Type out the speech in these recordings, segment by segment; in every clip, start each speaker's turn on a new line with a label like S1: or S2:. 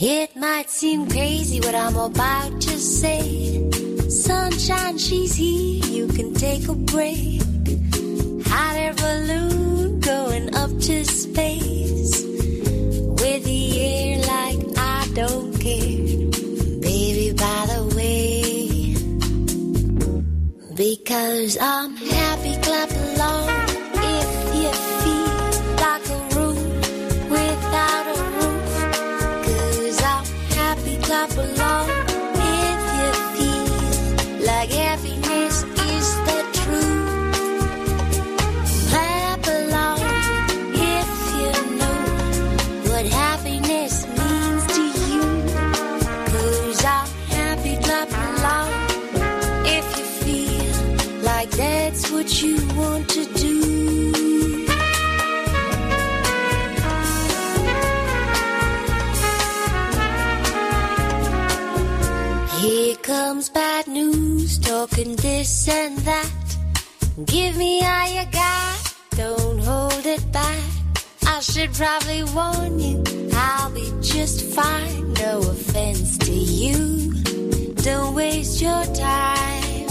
S1: It might seem crazy what I'm about to say. Sunshine, she's here, you can take a break. Hot air balloon going up to space. With the air like I don't care. Baby, by the way. Because I'm happy, clap along. If you feel like a room without a roof. Cause I'm happy, clap along. If you feel like happiness is the truth. Clap along if you know what happiness means to you. Cause I'm happy, clap along if you feel like that's what you want to do. Here comes bad news, talking this and that. Give me all you got, don't hold it back. I should probably warn you, I'll be just fine. No offense to you, don't waste your time.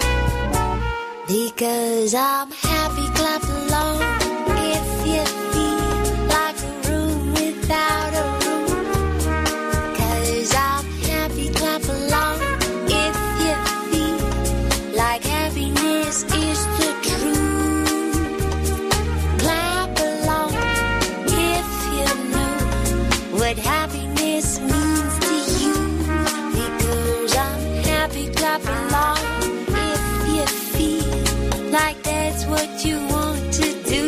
S1: Because I'm happy, clap along. If you feel like a room without a room. Cause I'm happy, clap along. If you feel like happiness is the truth. Clap along if you know what happiness means to you. Because I'm happy, clap along if you feel like that's what you want to do.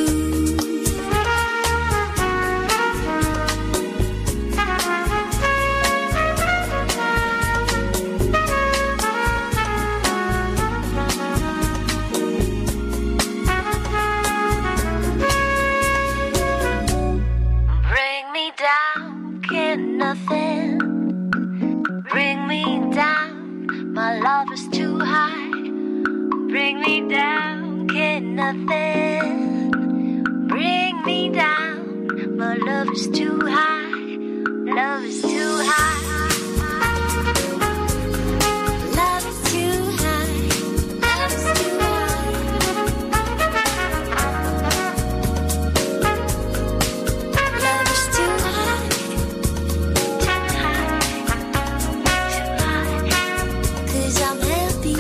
S1: Bring me down, can't nothing. Bring me down, my love is too high. Bring me down, can't nothing. Bring me down, my love is too high. Love is too high. Love is too high. Love is too high. Love is too high. Too high. Too high. 'Cause I'm happy.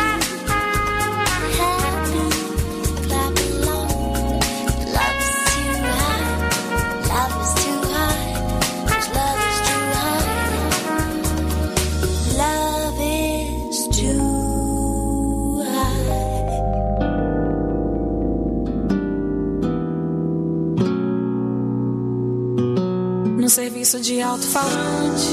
S1: Happy. Clap along. Love is too high. Love is too high. 'Cause love is too high. Love is too high.
S2: No serviço de alto-falante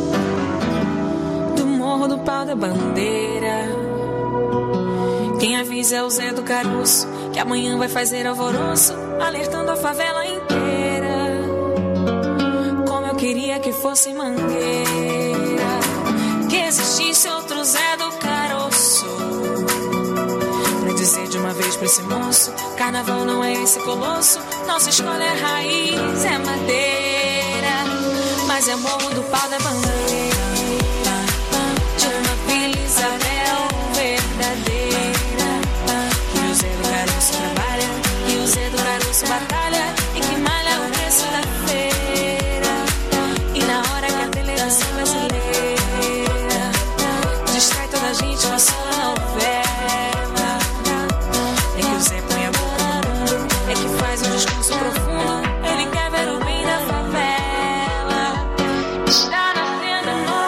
S2: do Morro do Pau da Bandeira, quem avisa é o Zé do Caroço, que amanhã vai fazer alvoroço, alertando a favela inteira. Como eu queria que fosse Mangueira, que existisse outro Zé do Caroço, pra dizer de uma vez pra esse moço: carnaval não é esse colosso, nossa escola é raiz, é madeira, mas é Morro do Pau da Bandeira, de uma Vila Isabel verdadeira, que o Zé do Caroço trabalha, que o Zé do Caroço batalha e que malha o preço da feira. E na hora que a televisão brasileira distrai toda a gente com a sua novela, é que o Zé põe a boca no mundo, é que faz um discurso profundo, ele quer ver o bem da favela. Está nascendo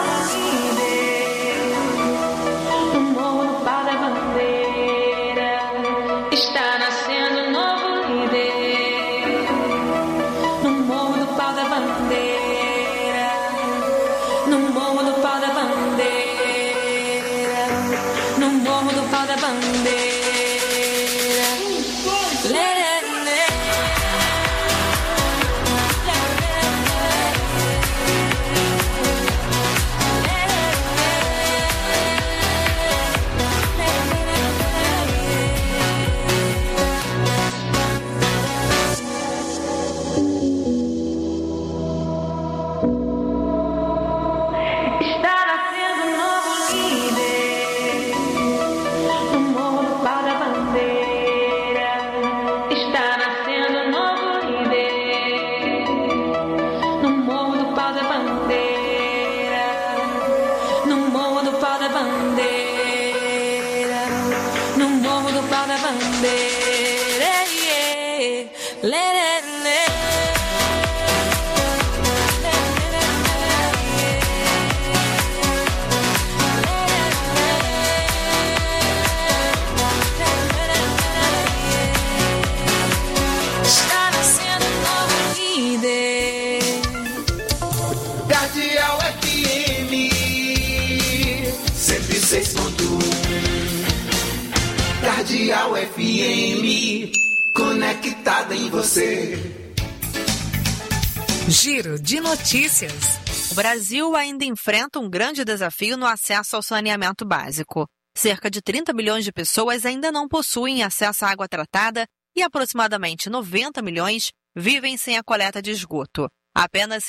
S2: Está nascendo um novo líder.
S3: Cardeal FM 106.1. Cardeal FM, conectada em você.
S4: Giro de notícias.
S5: O Brasil ainda enfrenta um grande desafio no acesso ao saneamento básico. Cerca de 30 milhões de pessoas ainda não possuem acesso à água tratada e aproximadamente 90 milhões vivem sem a coleta de esgoto. Apenas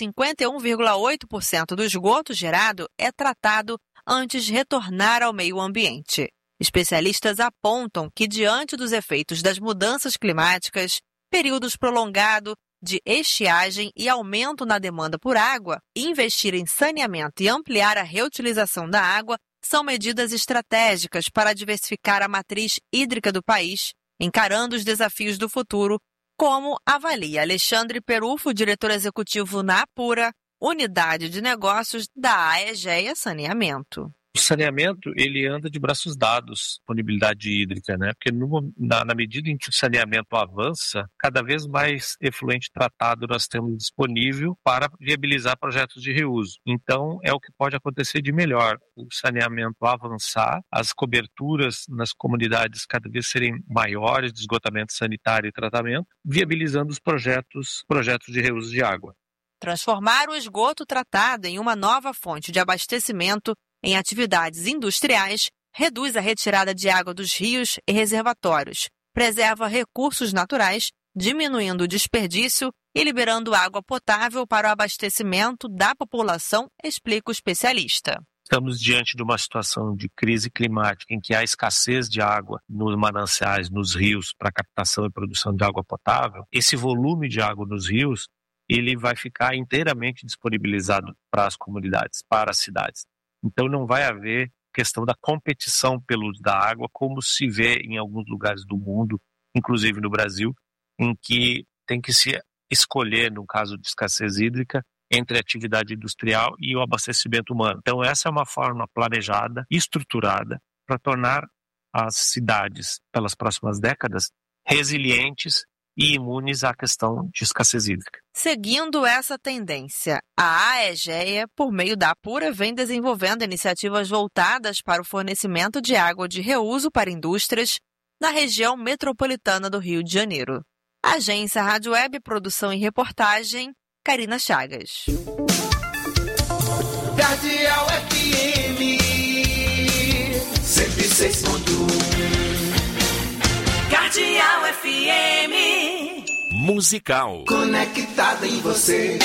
S5: 51,8% do esgoto gerado é tratado antes de retornar ao meio ambiente. Especialistas apontam que, diante dos efeitos das mudanças climáticas, períodos prolongados de estiagem e aumento na demanda por água, investir em saneamento e ampliar a reutilização da água são medidas estratégicas para diversificar a matriz hídrica do país, encarando os desafios do futuro, como avalia Alexandre Perufo, diretor executivo na Apura, unidade de negócios da Aegea Saneamento.
S6: O saneamento, ele anda de braços dados, disponibilidade hídrica, né? Porque na medida em que o saneamento avança, cada vez mais efluente tratado nós temos disponível para viabilizar projetos de reuso. Então, é o que pode acontecer de melhor. O saneamento avançar, as coberturas nas comunidades cada vez serem maiores de esgotamento sanitário e tratamento, viabilizando os projetos de reuso de água.
S5: Transformar o esgoto tratado em uma nova fonte de abastecimento em atividades industriais, reduz a retirada de água dos rios e reservatórios, preserva recursos naturais, diminuindo o desperdício e liberando água potável para o abastecimento da população, explica o especialista.
S6: Estamos diante de uma situação de crise climática em que há escassez de água nos mananciais, nos rios, para captação e produção de água potável. Esse volume de água nos rios, ele vai ficar inteiramente disponibilizado para as comunidades, para as cidades. Então não vai haver questão da competição pelo uso da água, como se vê em alguns lugares do mundo, inclusive no Brasil, em que tem que se escolher, no caso de escassez hídrica, entre a atividade industrial e o abastecimento humano. Então essa é uma forma planejada, estruturada, para tornar as cidades, pelas próximas décadas, resilientes e imunes à questão de escassez hídrica.
S5: Seguindo essa tendência, a Aegea, por meio da Apura, vem desenvolvendo iniciativas voltadas para o fornecimento de água de reuso para indústrias na região metropolitana do Rio de Janeiro. Agência Rádio Web, produção e reportagem, Karina Chagas.
S3: Cardeal FM 106.1.
S2: Cardeal FM
S7: Musical.
S3: Conectada em você.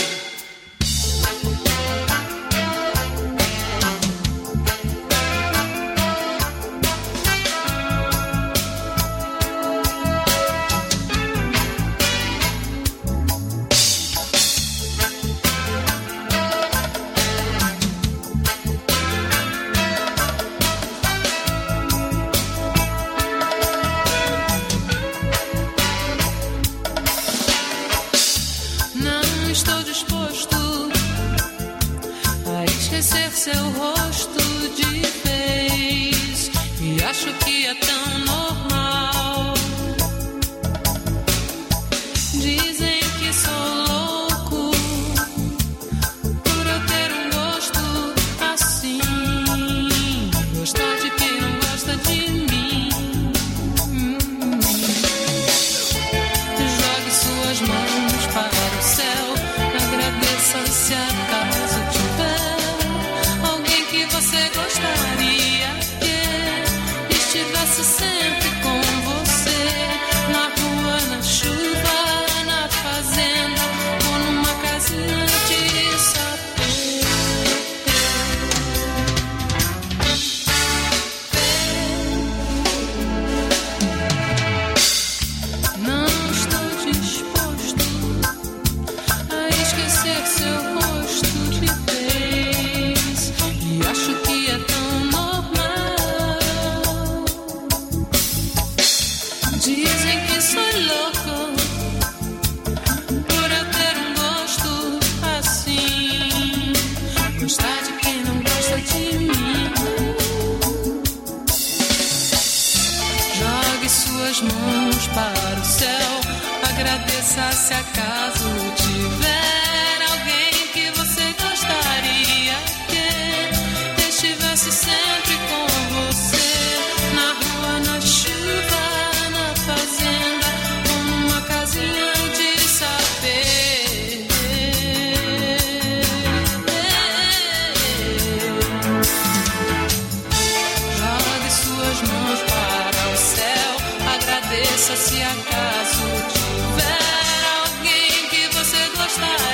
S2: Seu rosto de vez e acho que é tão normal. Dizem que sou louco por eu ter um gosto assim, gostar de quem não gosta de mim. Jogue suas mãos para o céu, agradeça se acaso tiver você gostaria que estivesse sempre com você, na rua, na chuva, na Agradeça se acaso tiver alguém que você gostaria que estivesse sempre com você, na rua, na chuva, na fazenda, ou numa casinha de saber. Jogue suas mãos para o céu, agradeça se acaso tiver alguém que você gostaria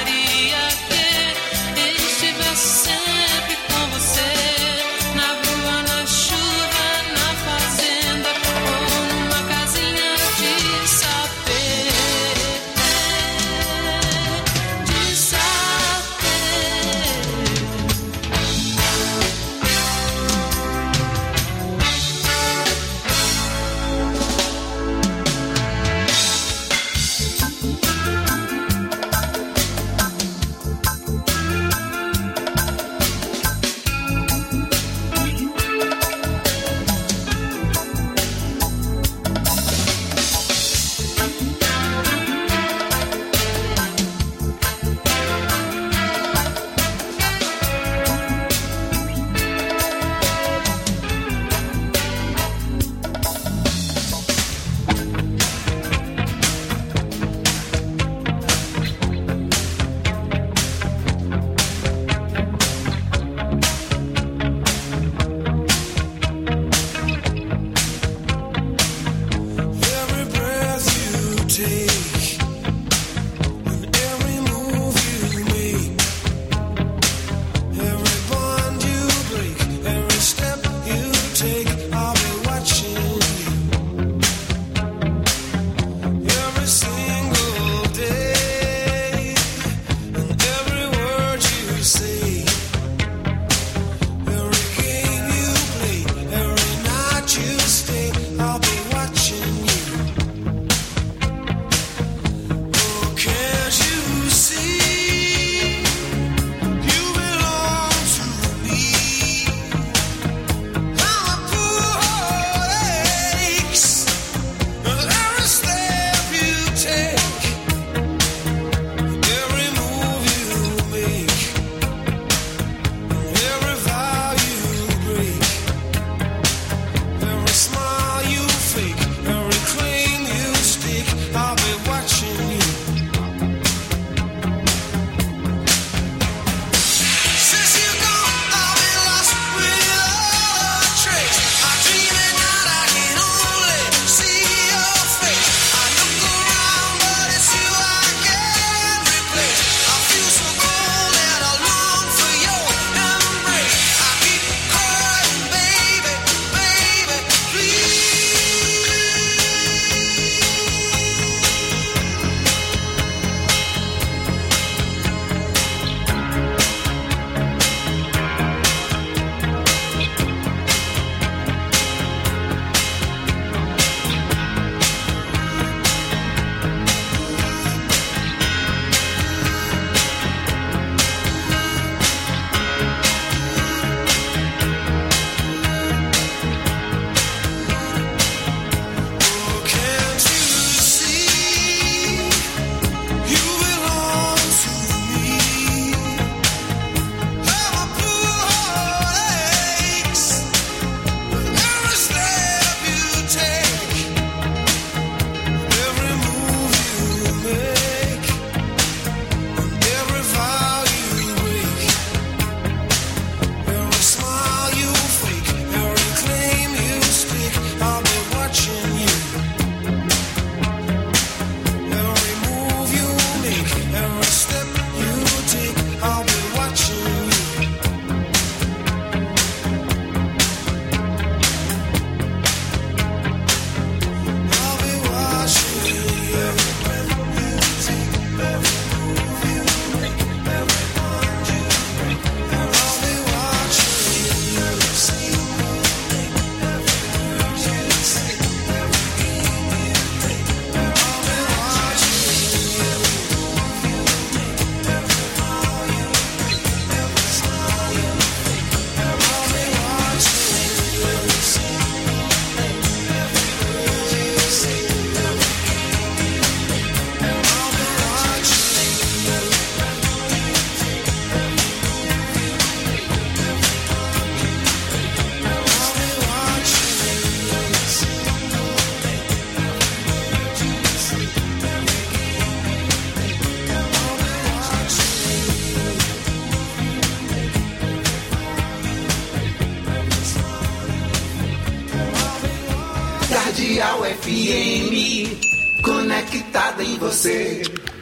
S3: FM, conectada em você.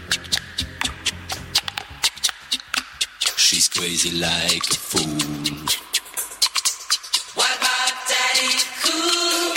S4: She's crazy like a fool. What about Daddy Cool?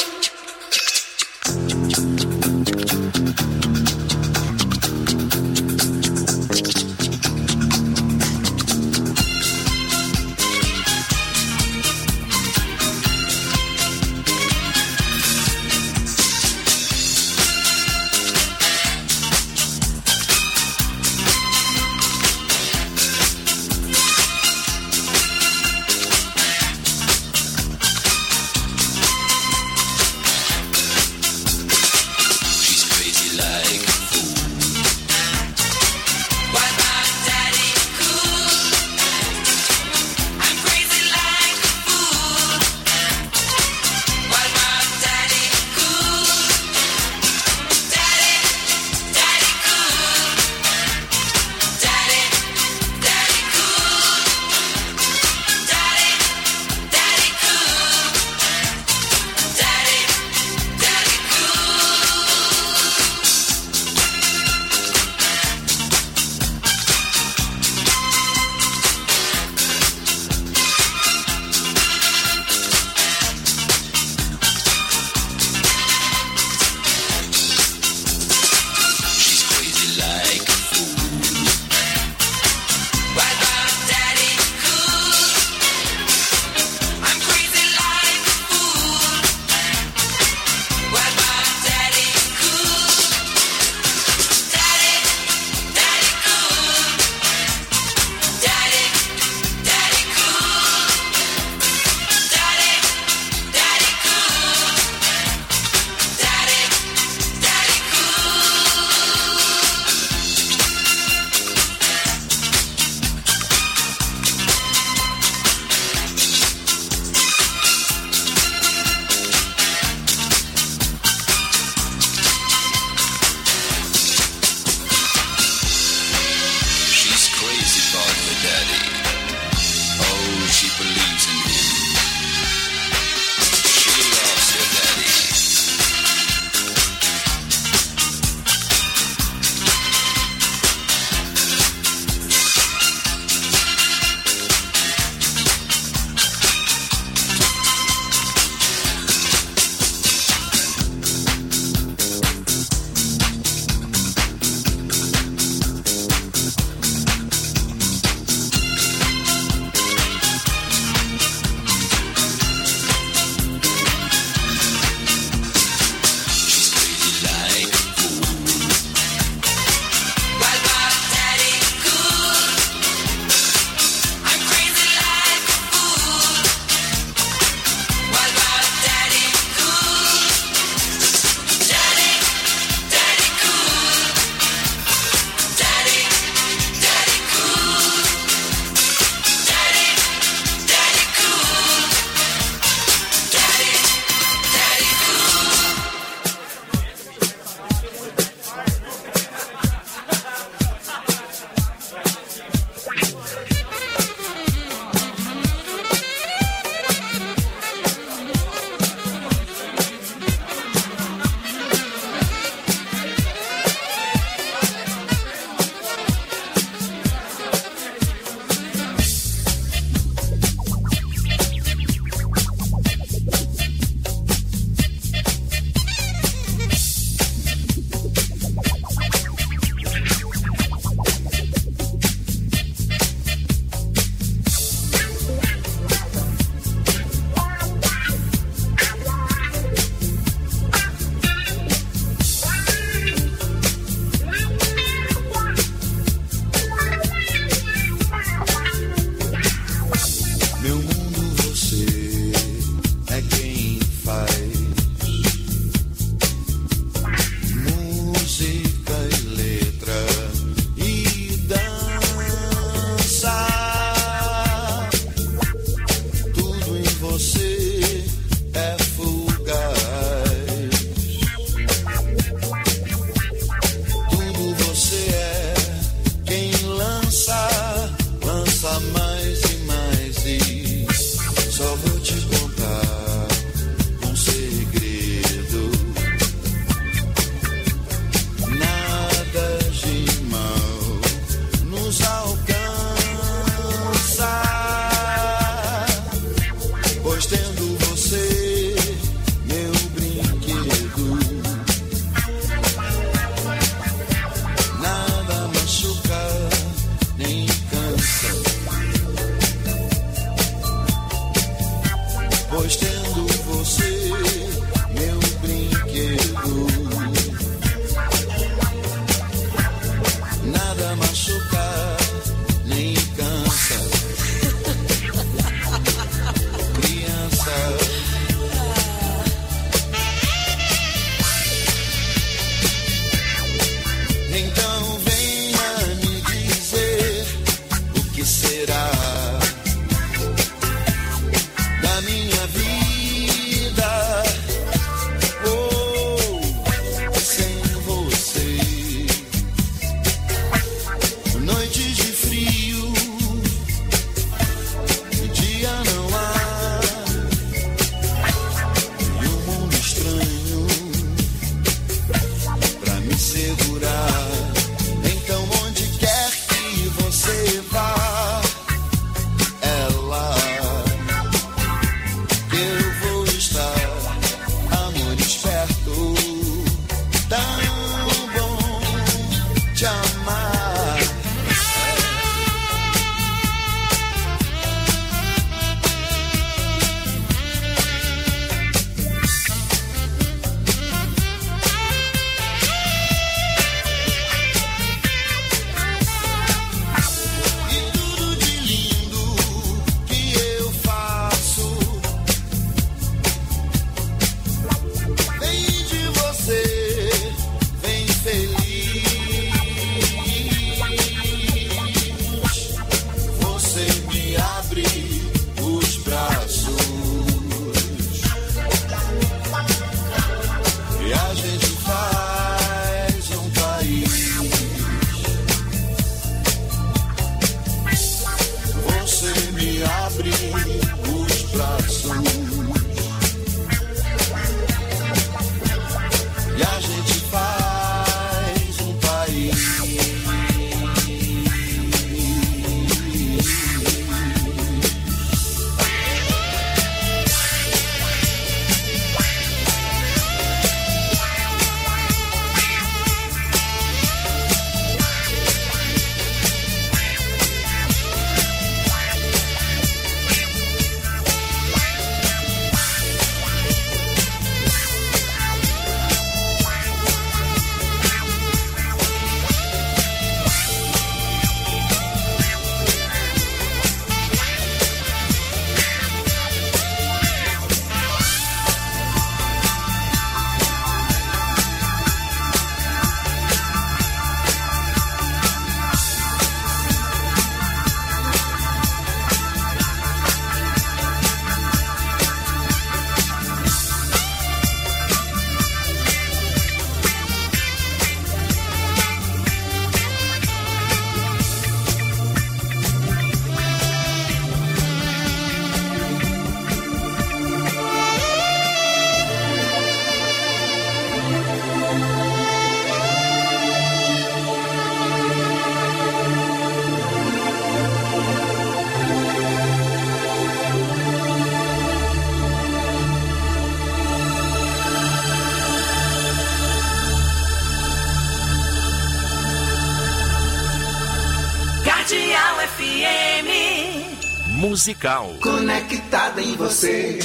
S2: Cardeal FM.
S7: Musical.
S3: Conectada em você.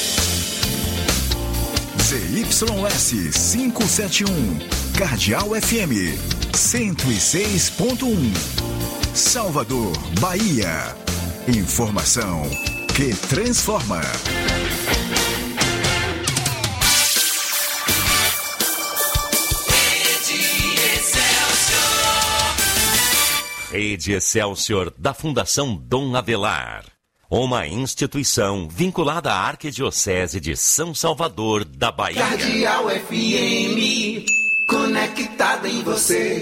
S8: ZYS 571, Cardeal FM 106.1, Salvador, Bahia. Informação que transforma.
S7: Rede Excelsior da Fundação Dom Avelar. Uma instituição vinculada à Arquidiocese de São Salvador da Bahia.
S3: Cardeal FM, conectada em você.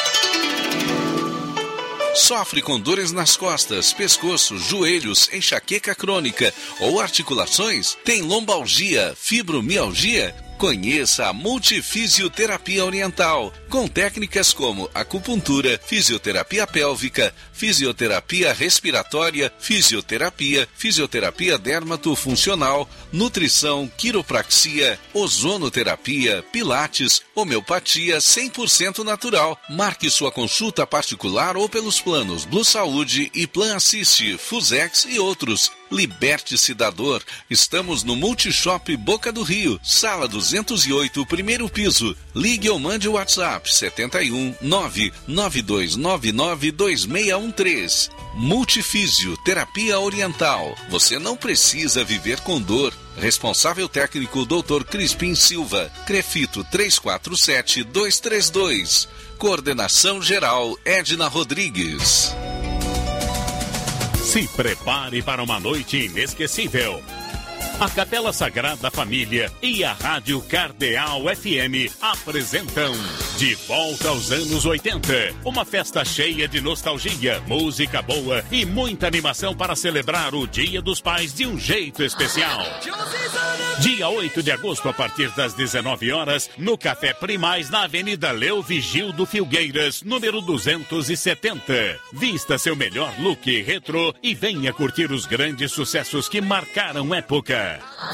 S9: Sofre com dores nas costas, pescoço, joelhos, enxaqueca crônica ou articulações? Tem lombalgia, fibromialgia? Conheça a Multifisioterapia Oriental, com técnicas como acupuntura, fisioterapia pélvica, fisioterapia respiratória, fisioterapia dermatofuncional, nutrição, quiropraxia, ozonoterapia, pilates, homeopatia 100% natural. Marque sua consulta particular ou pelos planos Blue Saúde e Plan Assist, Fusex e outros. Liberte-se da dor. Estamos no Multishop Boca do Rio, sala 208, primeiro piso. Ligue ou mande o WhatsApp 71 992992613. Multifísio Terapia Oriental. Você não precisa viver com dor. Responsável técnico Dr. Crispim Silva. Crefito 347232. Coordenação geral Edna Rodrigues.
S10: Se prepare para uma noite inesquecível. A Capela Sagrada Família e a Rádio Cardeal FM apresentam De Volta aos Anos 80. Uma festa cheia de nostalgia, música boa e muita animação para celebrar o Dia dos Pais de um jeito especial. Dia 8 de agosto, a partir das 19 horas, no Café Primaz, na Avenida Leo Vigildo Filgueiras, número 270. Vista seu melhor look retrô e venha curtir os grandes sucessos que marcaram época.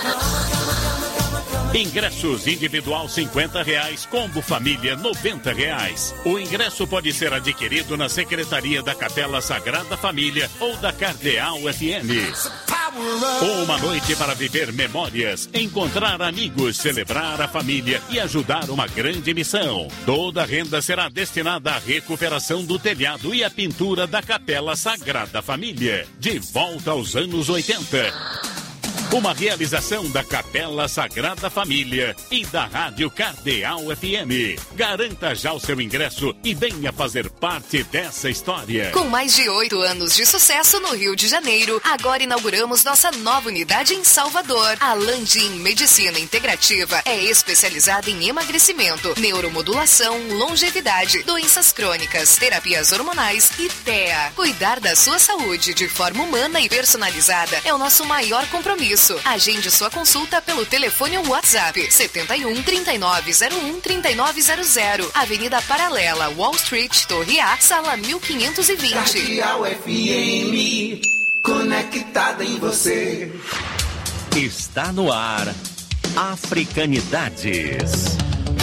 S10: Ingressos individual R$50, combo família R$90. O ingresso pode ser adquirido na Secretaria da Capela Sagrada Família ou da Cardeal FM. Uma noite para viver memórias, encontrar amigos, celebrar a família e ajudar uma grande missão. Toda a renda será destinada à recuperação do telhado e à pintura da Capela Sagrada Família. De volta aos anos 80. Uma realização da Capela Sagrada Família e da Rádio Cardeal FM. Garanta já o seu ingresso e venha fazer parte dessa história.
S11: Com mais de 8 anos de sucesso no Rio de Janeiro, agora inauguramos nossa nova unidade em Salvador. A Landim Medicina Integrativa é especializada em emagrecimento, neuromodulação, longevidade, doenças crônicas, terapias hormonais e TEA. Cuidar da sua saúde de forma humana e personalizada é o nosso maior compromisso. Agende sua consulta pelo telefone ou WhatsApp 71 3901 3900, Avenida Paralela, Wall Street, Torre A, sala 1520.
S3: Cardeal FM, conectada em você.
S7: Está no ar Africanidades.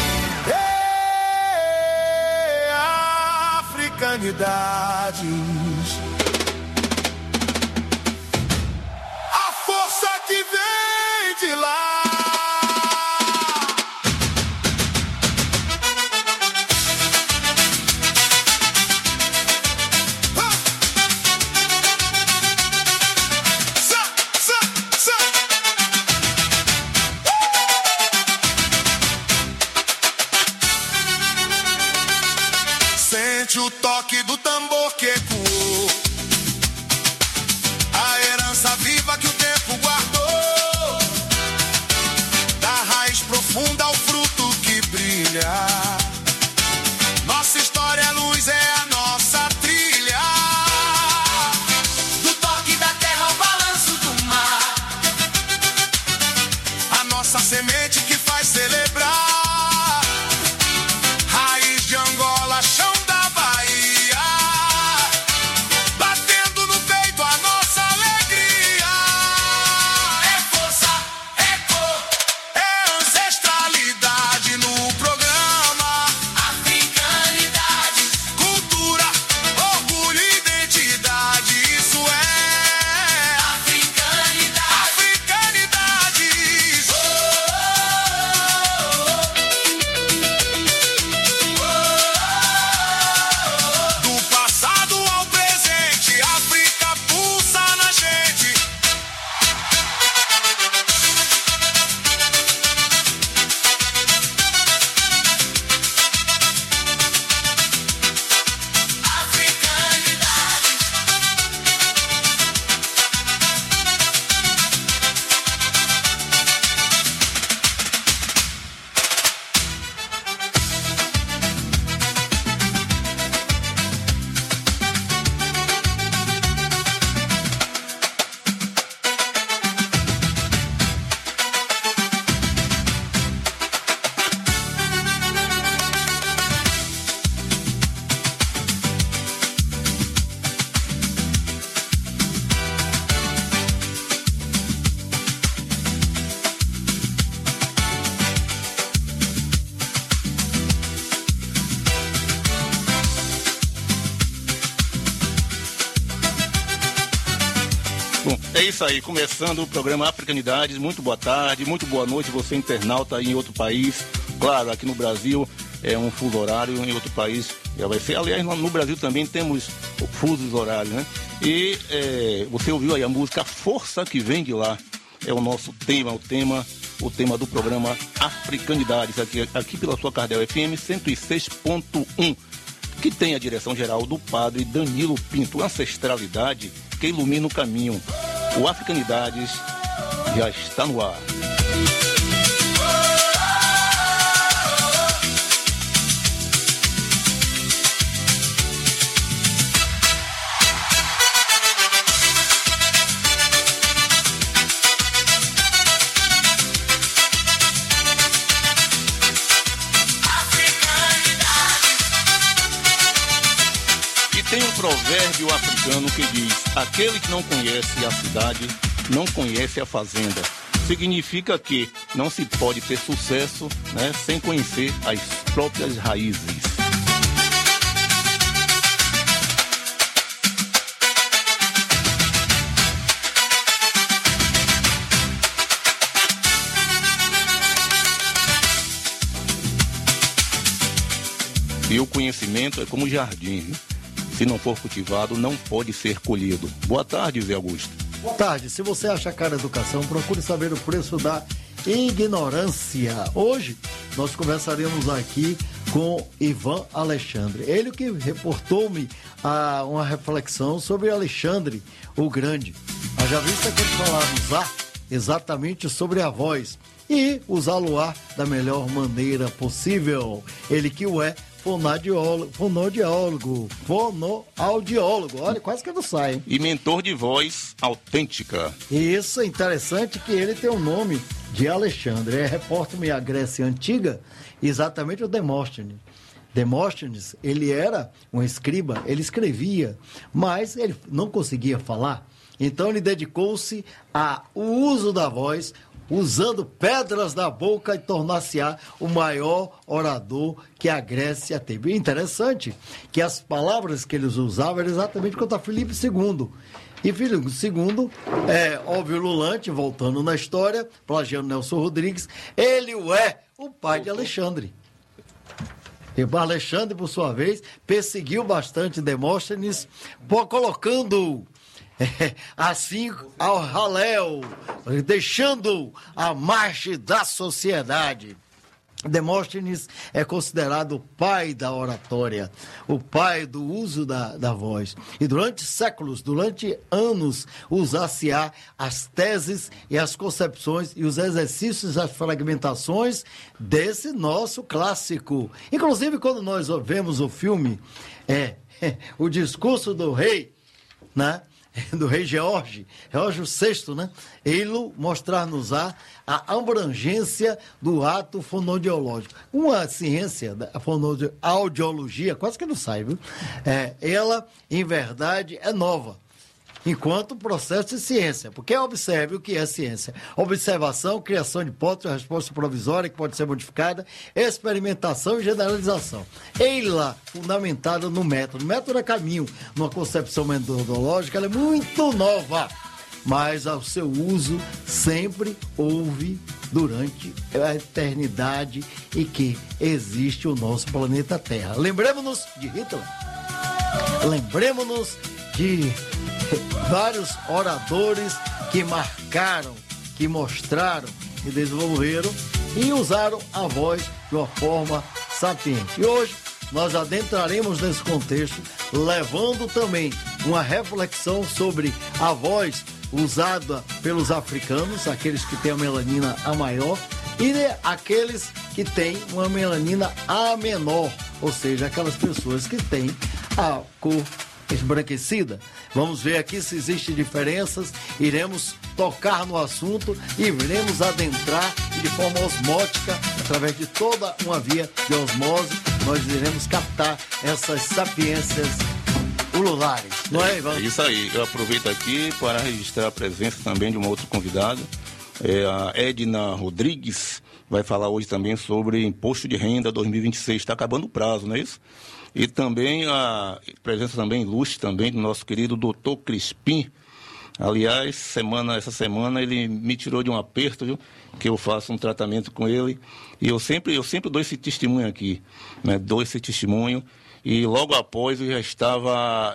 S12: Africanidades. Que vem de lá. Sente o toque do tambor que ecoou, a herança viva que o tempo guardou. Profunda ao fruto que brilha. Nossa história é luz, é a nossa trilha. Do toque da terra ao balanço do mar, a nossa semente que faz celebrar. Raiz de Angola, chão da Bahia, batendo no peito a nossa alegria.
S13: Bom, é isso aí, começando o programa Africanidades. Muito boa tarde, muito boa noite, você internauta aí em outro país. Claro, aqui no Brasil é um fuso horário, em outro país já vai ser. Aliás, no Brasil também temos fusos horários, né? E você ouviu aí a música Força que Vem de Lá. É o nosso tema, o tema do programa Africanidades, aqui pela sua Cardel FM 106.1, que tem a direção geral do padre Danilo Pinto, ancestralidade que ilumina o caminho. O Africanidades já está no ar. Tem um provérbio africano que diz: aquele que não conhece a cidade, não conhece a fazenda. Significa que não se pode ter sucesso, né, sem conhecer as próprias raízes. E o conhecimento é como jardim, viu? Se não for cultivado, não pode ser colhido. Boa tarde, Zé Augusto.
S14: Boa tarde. Se você acha caro a educação, procure saber o preço da ignorância. Hoje, nós conversaremos aqui com Ivan Alexandre. Ele que reportou-me uma reflexão sobre Alexandre o Grande. Haja vista que ele falava exatamente sobre a voz e usá-lo-á da melhor maneira possível. Ele que o é fonoaudiólogo, olha, quase que não sai, hein?
S13: E mentor de voz autêntica.
S14: Isso, é interessante que ele tem o nome de Alexandre, reporta-me a Grécia Antiga, exatamente o Demóstenes. Demóstenes, ele era um escriba, ele escrevia, mas ele não conseguia falar, então ele dedicou-se ao uso da voz, usando pedras da boca e tornar-se-á o maior orador que a Grécia teve. Interessante que as palavras que eles usavam eram exatamente quanto a Filipe II. E Filipe II, óbvio Lulante, voltando na história, plagiando Nelson Rodrigues, ele o pai de Alexandre. E Alexandre, por sua vez, perseguiu bastante Demóstenes, colocando assim ao raléu, deixando a margem da sociedade. Demóstenes é considerado o pai da oratória, o pai do uso da voz. E durante séculos, durante anos, usar-se-á as teses e as concepções e os exercícios, as fragmentações desse nosso clássico. Inclusive, quando nós vemos o filme, o discurso do rei, né? Do rei George VI, né? Ele mostrar-nos a abrangência do ato fonoaudiológico. Uma ciência da fonoaudiologia, quase que não sai, viu? Ela, em verdade, é nova. Enquanto processo de ciência, porque observe o que é ciência: observação, criação de hipótese, resposta provisória que pode ser modificada, experimentação e generalização. Ela fundamentada no método. O método é caminho, numa concepção metodológica, ela é muito nova, mas ao seu uso sempre houve durante a eternidade e que existe o nosso planeta Terra. Lembremos-nos de Hitler, lembremos-nos de vários oradores que marcaram, que mostraram, que desenvolveram e usaram a voz de uma forma sapiente. E hoje nós adentraremos nesse contexto, levando também uma reflexão sobre a voz usada pelos africanos, aqueles que têm a melanina A maior, e aqueles que têm uma melanina A menor, ou seja, aquelas pessoas que têm a cor esbranquecida. Vamos ver aqui se existem diferenças, iremos tocar no assunto e iremos adentrar de forma osmótica, através de toda uma via de osmose, nós iremos captar essas sapiências ululares. Não é, Ivan?
S13: É isso aí. Eu aproveito aqui para registrar a presença também de uma outra convidada, a Edna Rodrigues, vai falar hoje também sobre Imposto de Renda 2026. Está acabando o prazo, não é isso? E também a presença também ilustre também do nosso querido Dr. Crispim, Aliás, essa semana ele me tirou de um aperto, viu? Que eu faço um tratamento com ele. E eu sempre dou esse testemunho aqui, né? Dou esse testemunho. E logo após eu já estava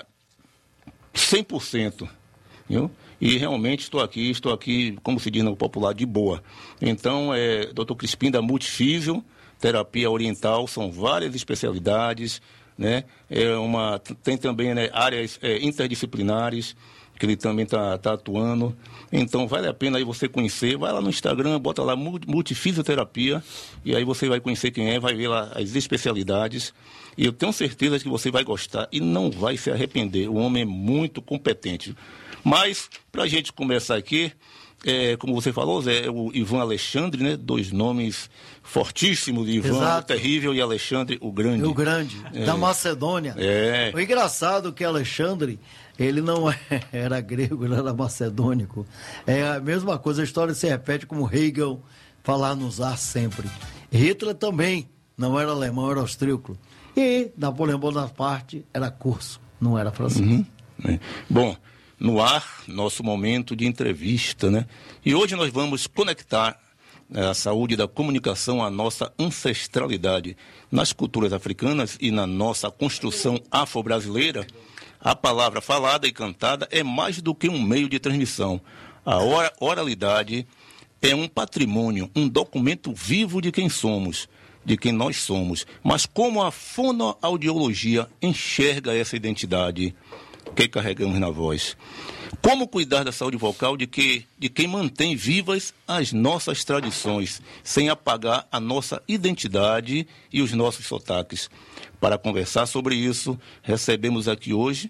S13: 100%, viu? E realmente estou aqui, como se diz no popular, de boa. Então, Dr. Crispim da Multifísio, terapia oriental, são várias especialidades, né? Tem também, né, áreas interdisciplinares, que ele também está atuando. Então, vale a pena aí você conhecer. Vai lá no Instagram, bota lá Multifisioterapia, e aí você vai conhecer quem é, vai ver lá as especialidades. E eu tenho certeza que você vai gostar e não vai se arrepender. O homem é muito competente. Mas, para a gente começar aqui, como você falou, Zé, o Ivan Alexandre, né? 2 nomes fortíssimos, Ivan
S14: Exato.
S13: o Terrível e Alexandre o Grande.
S14: O Grande, da Macedônia. O engraçado é que Alexandre, ele não era grego, ele era macedônico. É a mesma coisa, a história se repete como Hegel falar nos ar sempre. Hitler também não era alemão, era austríaco. E Napoleão Bonaparte era curso, não era francês.
S13: Bom, no ar, nosso momento de entrevista, né? E hoje nós vamos conectar a saúde da comunicação à nossa ancestralidade. Nas culturas africanas e na nossa construção afro-brasileira, a palavra falada e cantada é mais do que um meio de transmissão. A oralidade é um patrimônio, um documento vivo de quem somos, de quem nós somos. Mas como a fonoaudiologia enxerga essa identidade que carregamos na voz? Como cuidar da saúde vocal de quem mantém vivas as nossas tradições, sem apagar a nossa identidade e os nossos sotaques? Para conversar sobre isso, recebemos aqui hoje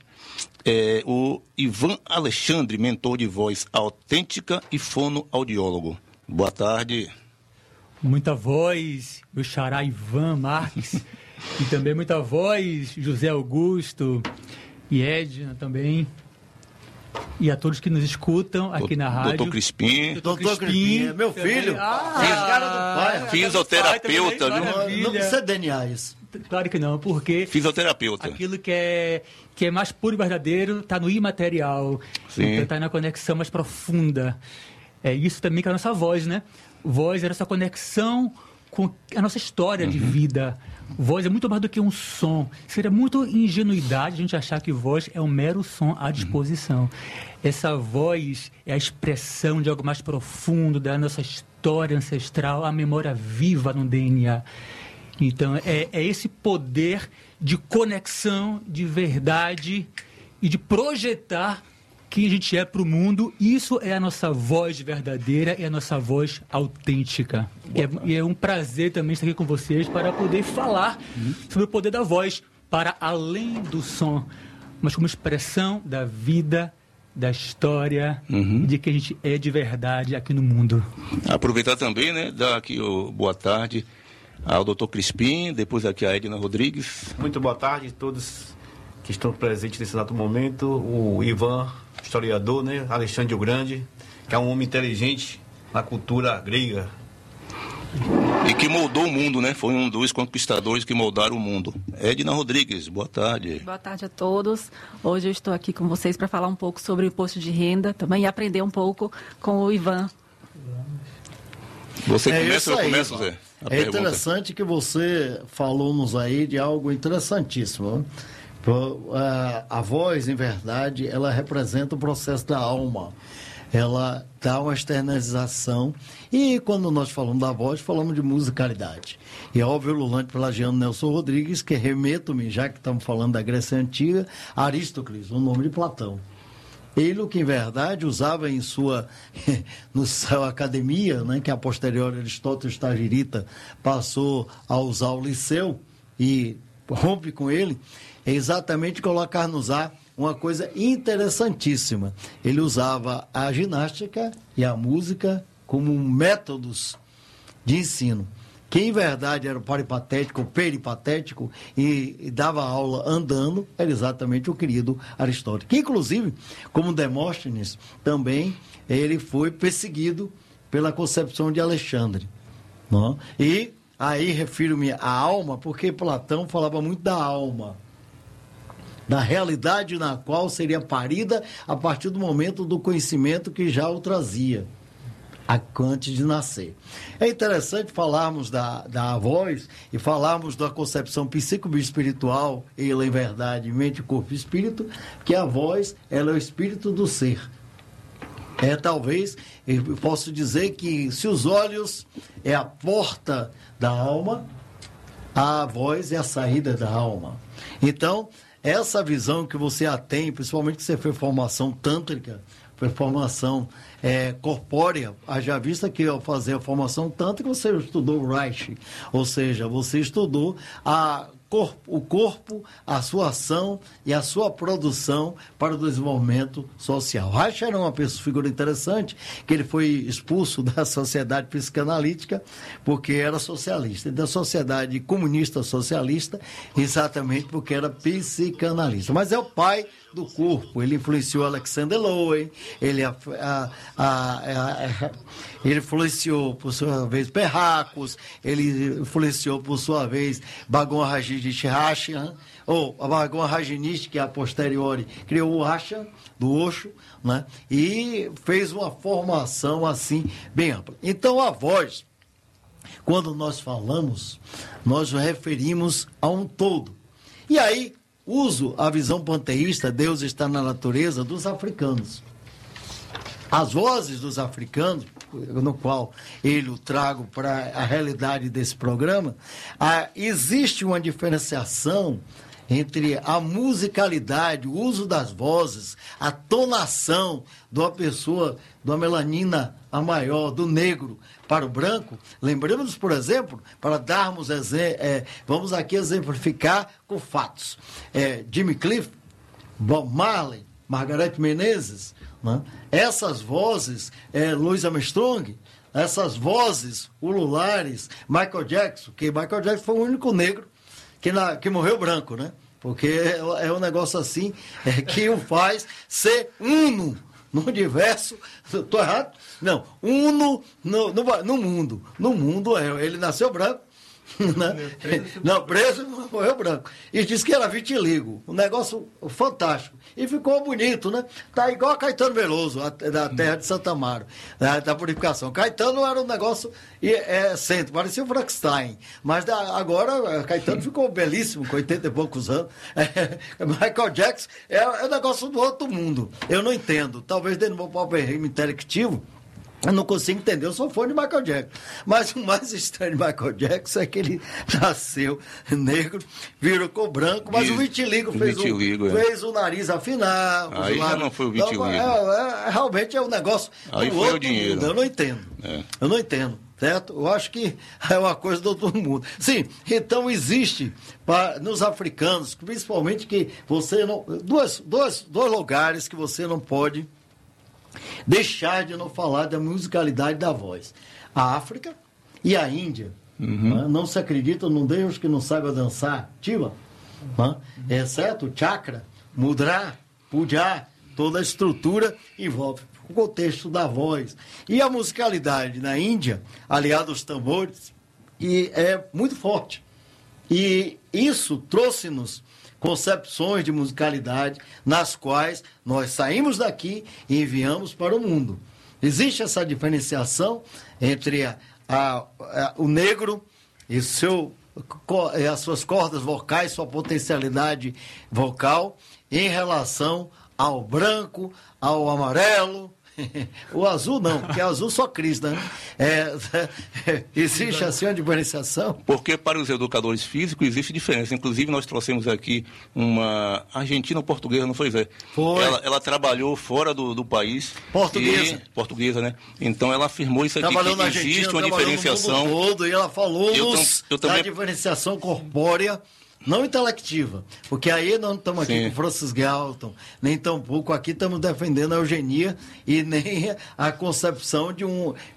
S13: o Ivan Alexandre, mentor de voz autêntica e fonoaudiólogo. Boa tarde.
S15: Muita voz, meu xará Ivan Marques, e também muita voz, José Augusto e Edna também, e a todos que nos escutam aqui na rádio.
S13: Doutor Crispim.
S14: Doutor Crispim, meu filho. Cara do pai.
S13: Fisioterapeuta, viu?
S14: Não precisa DNA isso.
S15: Claro que não, porque
S13: fisioterapeuta.
S15: Aquilo que é mais puro e verdadeiro está no imaterial, está na conexão mais profunda. É isso também que é a nossa voz, né? Voz é a nossa conexão com a nossa história de vida. Voz é muito mais do que um som. Seria muito ingenuidade a gente achar que voz é um mero som à disposição. Essa voz é a expressão de algo mais profundo da nossa história ancestral, a memória viva no DNA. Então, é esse poder de conexão, de verdade e de projetar quem a gente é para o mundo. Isso é a nossa voz verdadeira e a nossa voz autêntica. E é um prazer também estar aqui com vocês para poder falar sobre o poder da voz para além do som, mas como expressão da vida, da história, de que a gente é de verdade aqui no mundo.
S13: Aproveitar também, né, dar aqui boa tarde ao Dr. Crispim, depois aqui a Edna Rodrigues.
S16: Muito boa tarde a todos que estão presentes nesse exato momento. O Ivan, historiador, né? Alexandre o Grande, que é um homem inteligente na cultura grega.
S13: E que moldou o mundo, né? Foi um dos conquistadores que moldaram o mundo. Edna Rodrigues, boa tarde.
S17: Boa tarde a todos. Hoje eu estou aqui com vocês para falar um pouco sobre o imposto de renda também e aprender um pouco com o Ivan.
S13: Você começa ou eu começo, Zé?
S14: É interessante que você falou-nos aí de algo interessantíssimo. A voz, em verdade, ela representa o processo da alma. Ela dá uma externalização. E quando nós falamos da voz, falamos de musicalidade. E é óbvio, Lulante Pelagiano Nelson Rodrigues, que remeto-me, já que estamos falando da Grécia Antiga, Aristócles, o nome de Platão. Ele, que em verdade usava em sua academia, né, que a posterior Aristóteles Tagirita passou a usar o Liceu e rompe com ele, é exatamente colocar nos ar uma coisa interessantíssima. Ele usava a ginástica e a música como métodos de ensino. Quem em verdade era o peripatético e dava aula andando era exatamente o querido Aristóteles. Que inclusive, como Demóstenes, também ele foi perseguido pela concepção de Alexandre. Não? E aí refiro-me à alma, porque Platão falava muito da alma. da realidade na qual seria parida a partir do momento do conhecimento que já o trazia antes de nascer. É interessante falarmos da voz e falarmos da concepção psico-espiritual, ela em verdade, mente, corpo e espírito, que a voz, ela é o espírito do ser. Talvez, eu posso dizer que se os olhos é a porta da alma, a voz é a saída da alma. Então, essa visão que você a tem, principalmente que você fez formação tântrica, foi formação corpórea, haja vista que ao fazer a formação tântrica você estudou o Reich, ou seja, você estudou o corpo, a sua ação e a sua produção para o desenvolvimento social. Reich era uma figura interessante, que ele foi expulso da sociedade psicanalítica porque era socialista, e da sociedade comunista socialista exatamente porque era psicanalista. Mas é o pai do corpo, ele influenciou Alexander Lowen, ele influenciou por sua vez Perracos, ele influenciou por sua vez Bhagwan Rajneesh Rashan, ou a Bhagwan Rajneesh, que a posteriori criou o Rashan do Osho, né? E fez uma formação assim bem ampla. Então a voz, quando nós falamos, nós nos referimos a um todo. E aí uso a visão panteísta, Deus está na natureza, dos africanos. As vozes dos africanos, no qual eu trago para a realidade desse programa, existe uma diferenciação entre a musicalidade, o uso das vozes, a tonação de uma pessoa, de uma melanina a maior, do negro para o branco. Lembramos, por exemplo, para darmos vamos aqui exemplificar com fatos. Jimmy Cliff, Bob Marley, Margareth Menezes, né? Essas vozes, Louis Armstrong, essas vozes ululares, Michael Jackson, que Michael Jackson foi o único negro que morreu branco, né? Porque é um negócio assim que o faz ser uno no universo. Estou errado? Não, uno no mundo. No mundo, ele nasceu branco. Né? Não, preso, morreu branco. E disse que era vitiligo. Um negócio fantástico. E ficou bonito, né? Tá igual a Caetano Veloso, da terra de Santa Amaro, da purificação. Caetano era um negócio excêntrico, parecia o Frankenstein. Mas agora Caetano ficou belíssimo, com 80 e poucos anos. Michael Jackson é um negócio do outro mundo. Eu não entendo. Talvez dentro do meu próprio regime intelectivo, eu não consigo entender, eu sou fã de Michael Jackson. Mas o mais estranho de Michael Jackson é que ele nasceu negro, virou com branco, mas o vitiligo fez o nariz afinar.
S13: Aí já não foi o vitiligo.
S14: Realmente é um negócio
S13: aí
S14: do
S13: foi
S14: outro
S13: o dinheiro.
S14: Mundo. Eu não entendo. Eu não entendo. Certo? Eu acho que é uma coisa do outro mundo. Sim, então existe nos africanos, principalmente que você não... Dois lugares que você não pode deixar de não falar da musicalidade da voz. A África e a Índia. Né? Não se acredita num Deus que não saiba dançar. Tiva. Né? Exceto chakra, mudra, puja, toda a estrutura envolve o contexto da voz. E a musicalidade na Índia, aliada aos tambores, é muito forte. E isso trouxe-nos concepções de musicalidade nas quais nós saímos daqui e enviamos para o mundo. Existe essa diferenciação entre o negro e as suas cordas vocais, sua potencialidade vocal, em relação ao branco, ao amarelo. O azul não, porque azul só Cristo, né? Existe assim uma diferenciação?
S13: Porque para os educadores físicos existe diferença. Inclusive nós trouxemos aqui uma argentina ou portuguesa, não foi, Zé?
S14: Foi.
S13: Ela trabalhou fora do país. Portuguesa, né? Então ela afirmou isso aqui,
S14: trabalhou
S13: que
S14: na
S13: existe
S14: Argentina,
S13: uma diferenciação.
S14: No mundo todo, e ela falou
S13: eu também...
S14: da diferenciação corpórea, não intelectiva, porque aí nós não estamos aqui com Francis Galton, nem tampouco aqui estamos defendendo a eugenia e nem a concepção de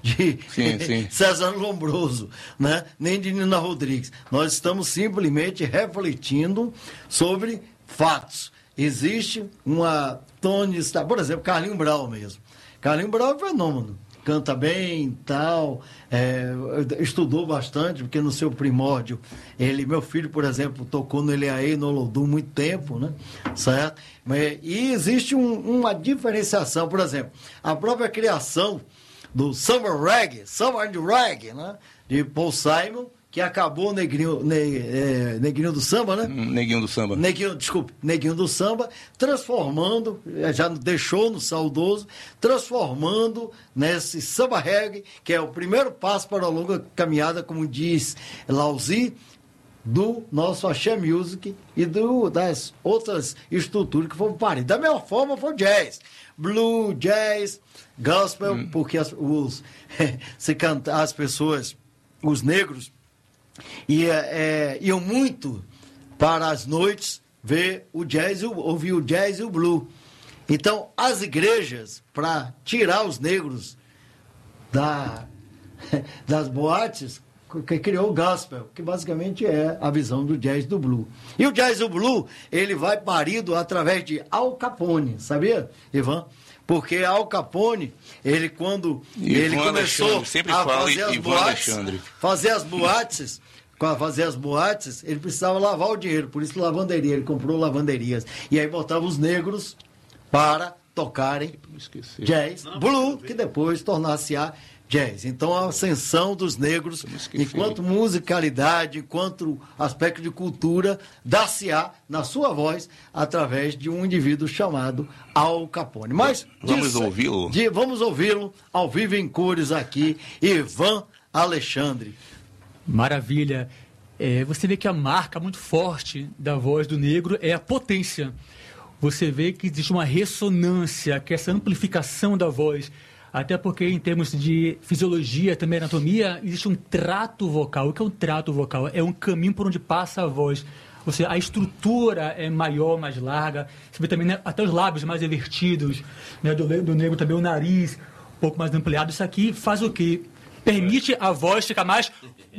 S14: César Lombroso, né? Nem de Nina Rodrigues. Nós estamos simplesmente refletindo sobre fatos. Existe uma tonalidade, por exemplo, Carlinhos Brau mesmo. Carlinhos Brau é um fenômeno. canta bem, tal, estudou bastante, porque no seu primórdio, meu filho, por exemplo, tocou no Eliaê e no Olodum muito tempo, né? Certo? E existe uma diferenciação, por exemplo, a própria criação do Summer Reggae, né? De Paul Simon, que acabou Neguinho do Samba, né?
S13: Neguinho do Samba.
S14: Neguinho do Samba, transformando, já deixou no saudoso, transformando nesse samba reggae, que é o primeiro passo para a longa caminhada, como diz Lauzi, do nosso Axé Music e das outras estruturas que foram paridas. Da mesma forma foi jazz, blues, jazz, gospel, porque as pessoas, os negros, iam muito para as noites ver o jazz, ouvir o jazz e o blues. Então, as igrejas, para tirar os negros das boates, que criou o gospel, que basicamente é a visão do jazz e do blues. E o jazz e o blues, ele vai parido através de Al Capone, sabia, Ivan? Porque Al Capone, quando ele começou a fazer as boates, ele precisava lavar o dinheiro, por isso lavanderia, ele comprou lavanderias. E aí botava os negros para tocarem jazz, blues, que depois tornasse-a jazz. Então, a ascensão dos negros, enquanto musicalidade, enquanto aspecto de cultura, dá-se-á na sua voz, através de um indivíduo chamado Al Capone. Mas
S13: vamos ouvi-lo?
S14: Vamos ouvi-lo ao vivo em cores aqui, Ivan Alexandre.
S15: Maravilha. Você vê que a marca muito forte da voz do negro é a potência. Você vê que existe uma ressonância, que essa amplificação da voz, até porque em termos de fisiologia, também anatomia, existe um trato vocal. O que é um trato vocal? É um caminho por onde passa a voz. Ou seja, a estrutura é maior, mais larga. Você vê também, né, até os lábios mais invertidos, né, do negro também o nariz um pouco mais ampliado. Isso aqui faz o quê? Permite a voz ficar mais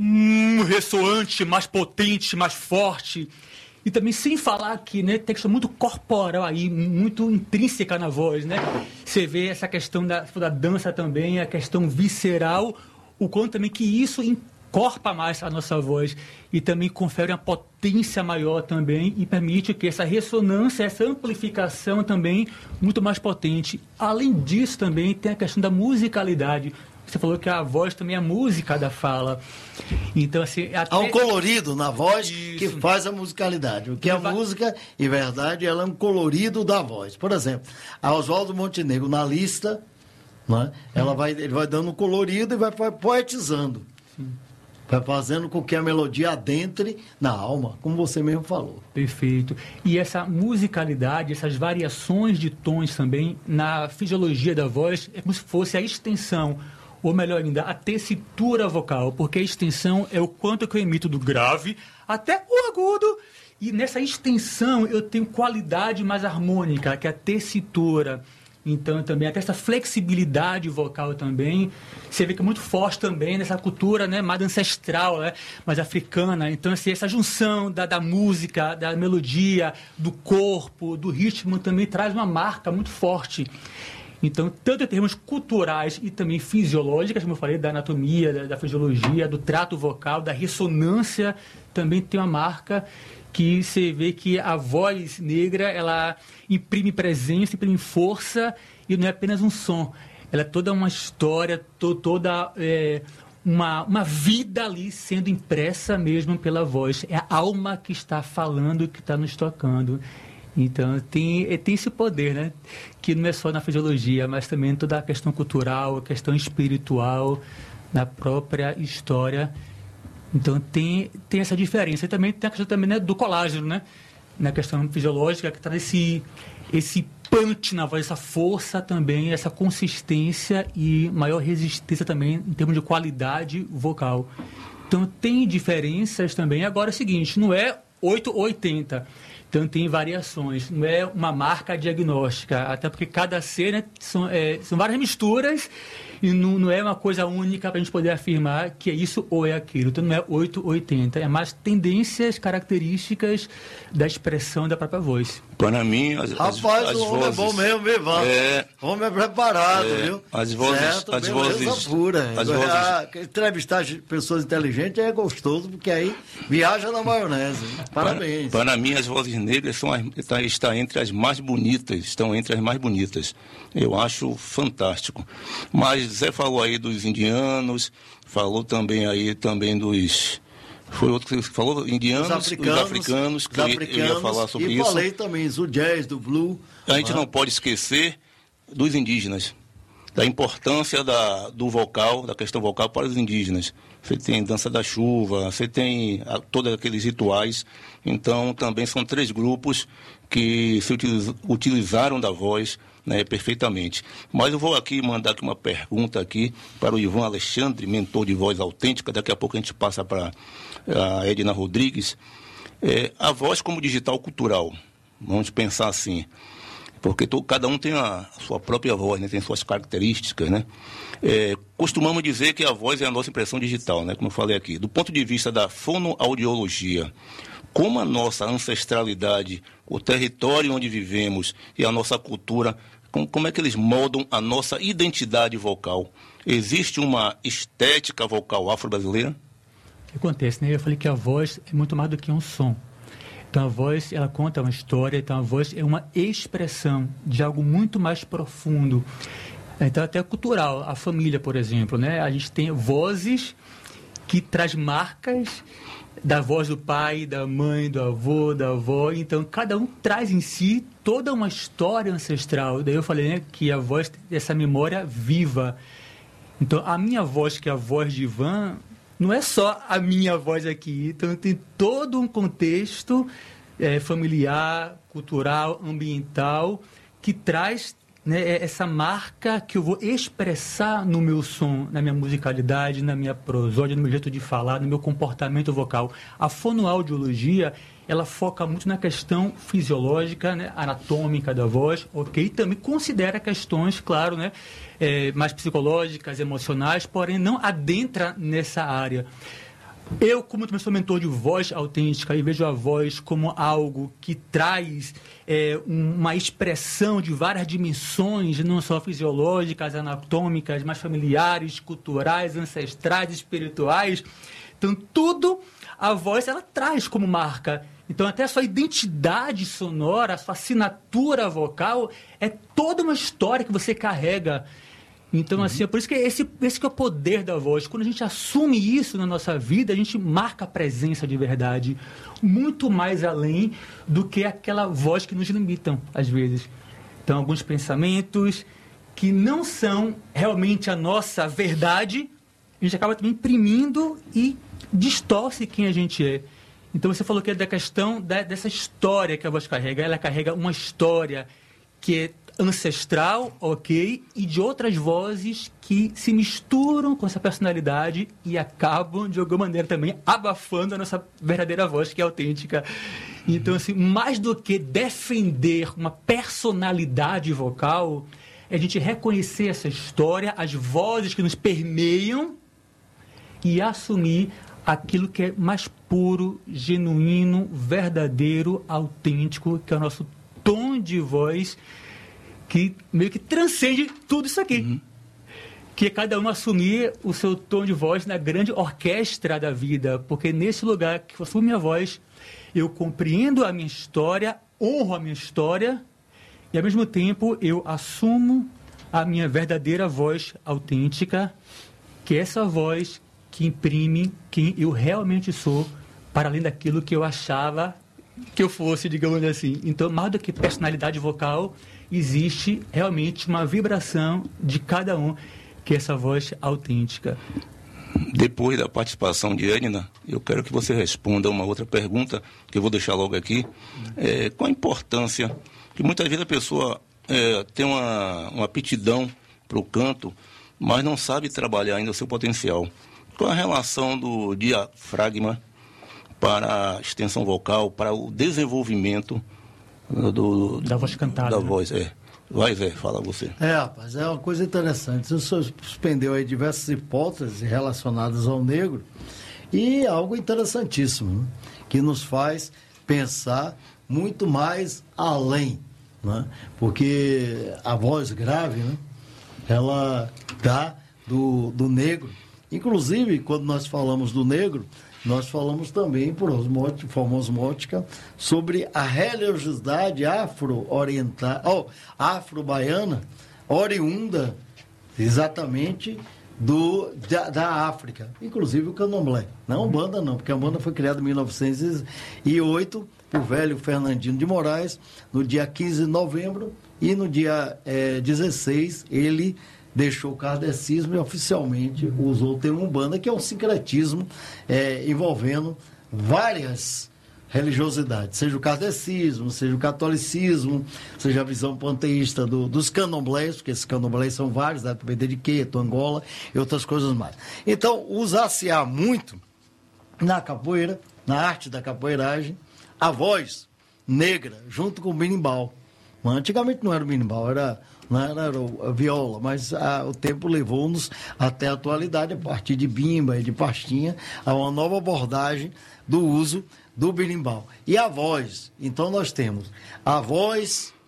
S15: ressoante, mais potente, mais forte. E também, sem falar que, né, tem questão muito corporal aí, muito intrínseca na voz, né? Você vê essa questão da dança também, a questão visceral, o quanto também que isso encorpa mais a nossa voz e também confere uma potência maior também e permite que essa ressonância, essa amplificação também muito mais potente. Além disso, também tem a questão da musicalidade. Você falou que a voz também é a música da fala. Então, assim,
S14: há um colorido na voz que faz a musicalidade. O que é a música, em verdade, ela é um colorido da voz. Por exemplo, a Oswaldo Montenegro, na lista, né, ele vai dando um colorido e vai poetizando. Vai fazendo com que a melodia adentre na alma, como você mesmo falou.
S15: Perfeito. E essa musicalidade, essas variações de tons também, na fisiologia da voz, é como se fosse a extensão, ou melhor ainda, a tessitura vocal, porque a extensão é o quanto que eu emito do grave até o agudo, e nessa extensão eu tenho qualidade mais harmônica, que é a tessitura. Então, também, até essa flexibilidade vocal também, você vê que é muito forte também nessa cultura, né, mais ancestral, né, mais africana. Então, assim, essa junção da música, da melodia, do corpo, do ritmo, também traz uma marca muito forte. Então, tanto em termos culturais e também fisiológicas, como eu falei, da anatomia, da fisiologia, do trato vocal, da ressonância, também tem uma marca que você vê que a voz negra, ela imprime presença, imprime força, e não é apenas um som. Ela é toda uma história, toda uma vida ali sendo impressa mesmo pela voz. É a alma que está falando, que está nos tocando. Então, tem esse poder, né? Que não é só na fisiologia, mas também toda a questão cultural, a questão espiritual, na própria história. Então, tem essa diferença. E também tem a questão também, né, do colágeno, né? Na questão fisiológica, que traz esse punch na voz, essa força também, essa consistência e maior resistência também em termos de qualidade vocal. Então, tem diferenças também. Agora é o seguinte, não é 8 ou 80. Então tem variações, não é uma marca diagnóstica, até porque cada cena são várias misturas e não é uma coisa única para a gente poder afirmar que é isso ou é aquilo. Então não é 880, é mais tendências, características da expressão da própria voz.
S13: Para mim,
S14: Rapaz,
S13: as
S14: o homem
S13: vozes,
S14: é bom mesmo, Ivan. O homem é preparado, viu?
S13: As vozes,
S14: certo,
S13: as vozes
S14: pura.
S13: As vozes...
S14: Entrevistar pessoas inteligentes é gostoso, porque aí viaja na maionese. Parabéns.
S13: Para mim, as vozes negras estão entre as mais bonitas, Eu acho fantástico. Mas Zé falou aí dos indianos, falou também dos... Foi outro que falou, indianos, os africanos, que eu ia falar sobre isso.
S14: E falei também do jazz, do blues.
S13: A gente não pode esquecer dos indígenas, da importância do vocal, da questão vocal para os indígenas. Você tem dança da chuva, você tem todos aqueles rituais. Então, também são 3 grupos que se utilizaram da voz, né, perfeitamente. Mas eu vou aqui mandar uma pergunta aqui para o Ivan Alexandre, mentor de voz autêntica. Daqui a pouco a gente passa para a Edna Rodrigues. A voz como digital cultural, vamos pensar assim, porque cada um tem a sua própria voz, né, tem suas características, né? Costumamos dizer que a voz é a nossa impressão digital, né, como eu falei aqui. Do ponto de vista da fonoaudiologia, como a nossa ancestralidade, o território onde vivemos e a nossa cultura, como é que eles moldam a nossa identidade vocal? Existe uma estética vocal afro-brasileira?
S15: O que acontece, né? Eu falei que a voz é muito mais do que um som. Então a voz, ela conta uma história, então a voz é uma expressão de algo muito mais profundo. Então até cultural, a família, por exemplo, né? A gente tem vozes que traz marcas da voz do pai, da mãe, do avô, da avó. Então cada um traz em si toda uma história ancestral. Daí eu falei, né, que a voz tem essa memória viva. Então a minha voz, que é a voz de Ivan, não é só a minha voz aqui, então tem todo um contexto familiar, cultural, ambiental, que traz, né, essa marca que eu vou expressar no meu som, na minha musicalidade, na minha prosódia, no meu jeito de falar, no meu comportamento vocal. A fonoaudiologia, ela foca muito na questão fisiológica, né, anatômica da voz, ok? Também considera questões, claro, né, mais psicológicas, emocionais, porém não adentra nessa área. Eu, como também sou mentor de voz autêntica e vejo a voz como algo que traz uma expressão de várias dimensões, não só fisiológicas, anatômicas, mas familiares, culturais, ancestrais, espirituais. Então, tudo a voz ela traz como marca. Então, até a sua identidade sonora, a sua assinatura vocal, é toda uma história que você carrega. Então, assim, é por isso que esse que é o poder da voz. Quando a gente assume isso na nossa vida, a gente marca a presença de verdade, muito mais além do que aquela voz que nos limitam, às vezes. Então, alguns pensamentos que não são realmente a nossa verdade, a gente acaba também imprimindo e distorce quem a gente é. Então, você falou que é da questão dessa história que a voz carrega. Ela carrega uma história que é ancestral, ok, e de outras vozes que se misturam com essa personalidade e acabam, de alguma maneira, também abafando a nossa verdadeira voz, que é autêntica. Então, assim, mais do que defender uma personalidade vocal, é a gente reconhecer essa história, as vozes que nos permeiam e assumir aquilo que é mais puro, genuíno, verdadeiro, autêntico, que é o nosso tom de voz, que meio que transcende tudo isso aqui. Que é cada um assumir o seu tom de voz na grande orquestra da vida. Porque nesse lugar que eu assumo minha voz, eu compreendo a minha história, honro a minha história, e ao mesmo tempo eu assumo a minha verdadeira voz autêntica, que é essa voz que imprime quem eu realmente sou, para além daquilo que eu achava que eu fosse, digamos assim. Então, mais do que personalidade vocal, existe realmente uma vibração de cada um, que é essa voz autêntica.
S13: Depois da participação de Edna, eu quero que você responda uma outra pergunta, que eu vou deixar logo aqui. Qual a importância que muitas vezes a pessoa tem uma aptidão para o canto, mas não sabe trabalhar ainda o seu potencial? Qual a relação do diafragma para a extensão vocal, para o desenvolvimento
S15: da voz cantada.
S13: Da voz, Vai, Zé, fala você.
S14: Rapaz, é uma coisa interessante. O senhor suspendeu aí diversas hipóteses relacionadas ao negro e algo interessantíssimo, né? Que nos faz pensar muito mais além, né? Porque a voz grave, né? Ela dá do negro. Inclusive, quando nós falamos do negro, nós falamos também, por forma osmótica, sobre a religiosidade afro-baiana, oriunda exatamente da África, inclusive o candomblé. Não a Umbanda não, porque a Umbanda foi criada em 1908 por velho Fernandino de Moraes, no dia 15 de novembro, e no dia 16 ele deixou o kardecismo e oficialmente usou o termo Umbanda, que é um sincretismo envolvendo várias religiosidades, seja o kardecismo, seja o catolicismo, seja a visão panteísta dos candomblés, porque esses candomblés são vários, da Queto, Angola e outras coisas mais. Então, usar-se-á muito na capoeira, na arte da capoeiragem, a voz negra, junto com o berimbau. Antigamente não era o berimbau, não era a viola, mas o tempo levou-nos até a atualidade, a partir de bimba e de pastinha, a uma nova abordagem do uso do berimbau. E a voz, então nós temos a voz